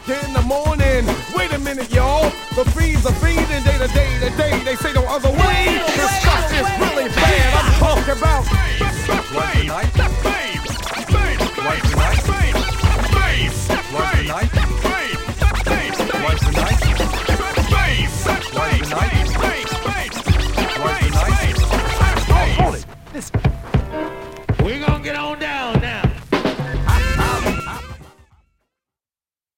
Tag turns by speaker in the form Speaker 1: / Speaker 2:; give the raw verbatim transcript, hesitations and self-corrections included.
Speaker 1: in the morning. Wait a minute, y'all. The fiends are feeding day to day to day. They say no other way. This stuff is really